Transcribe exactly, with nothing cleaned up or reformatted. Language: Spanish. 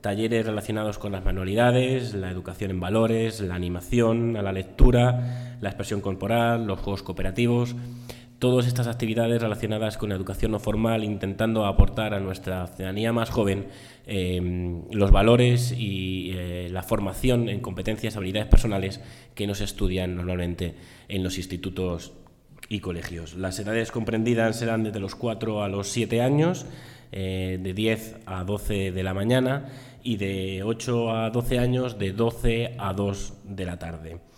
Talleres relacionados con las manualidades, la educación en valores, la animación, a la lectura, la expresión corporal, los juegos cooperativos. Todas estas actividades relacionadas con la educación no formal, intentando aportar a nuestra ciudadanía más joven eh, los valores y eh, la formación en competencias, habilidades personales que no se estudian normalmente en los institutos y colegios. Las edades comprendidas serán desde los cuatro a los siete años, eh, de diez a doce de la mañana y de ocho a doce años de doce a dos de la tarde.